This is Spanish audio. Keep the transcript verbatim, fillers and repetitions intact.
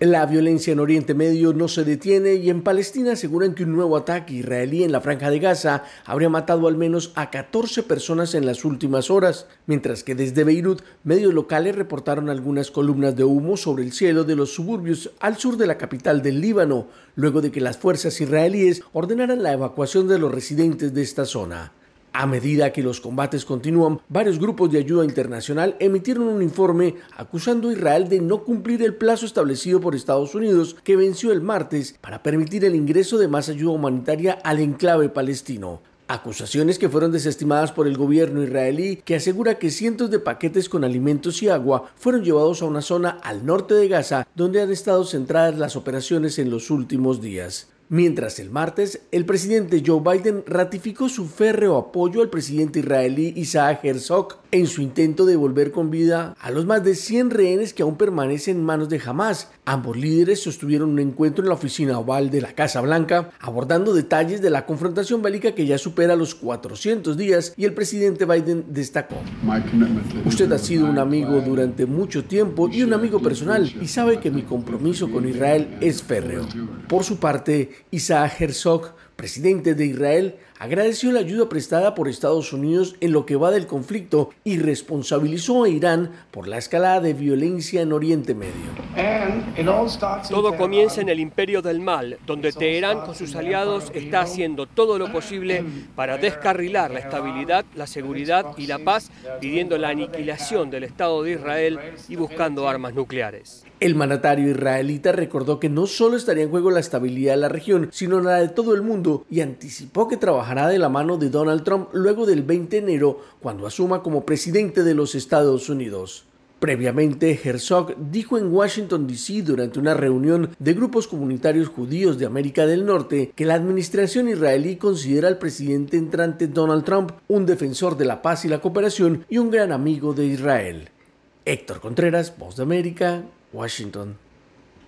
La violencia en Oriente Medio no se detiene y en Palestina aseguran que un nuevo ataque israelí en la Franja de Gaza habría matado al menos a catorce personas en las últimas horas, mientras que desde Beirut medios locales reportaron algunas columnas de humo sobre el cielo de los suburbios al sur de la capital del Líbano, luego de que las fuerzas israelíes ordenaran la evacuación de los residentes de esta zona. A medida que los combates continúan, varios grupos de ayuda internacional emitieron un informe acusando a Israel de no cumplir el plazo establecido por Estados Unidos, que venció el martes, para permitir el ingreso de más ayuda humanitaria al enclave palestino. Acusaciones que fueron desestimadas por el gobierno israelí, que asegura que cientos de paquetes con alimentos y agua fueron llevados a una zona al norte de Gaza, donde han estado centradas las operaciones en los últimos días. Mientras el martes, el presidente Joe Biden ratificó su férreo apoyo al presidente israelí Isaac Herzog en su intento de devolver con vida a los más de cien rehenes que aún permanecen en manos de Hamás. Ambos líderes sostuvieron un encuentro en la oficina oval de la Casa Blanca, abordando detalles de la confrontación bélica que ya supera los cuatrocientos días, y el presidente Biden destacó: "Usted ha sido un amigo durante mucho tiempo y un amigo personal, y sabe que mi compromiso con Israel es férreo". Por su parte, Isaac Herzog, presidente de Israel, agradeció la ayuda prestada por Estados Unidos en lo que va del conflicto y responsabilizó a Irán por la escalada de violencia en Oriente Medio. Todo comienza en el Imperio del Mal, donde Teherán con sus aliados está haciendo todo lo posible para descarrilar la estabilidad, la seguridad y la paz, pidiendo la aniquilación del Estado de Israel y buscando armas nucleares. El mandatario israelita recordó que no solo estaría en juego la estabilidad de la región, sino la de todo el mundo, y anticipó que trabajará de la mano de Donald Trump luego del veinte de enero, cuando asuma como presidente de los Estados Unidos. Previamente, Herzog dijo en Washington D C durante una reunión de grupos comunitarios judíos de América del Norte que la administración israelí considera al presidente entrante Donald Trump un defensor de la paz y la cooperación y un gran amigo de Israel. Héctor Contreras, Voz de América, Washington.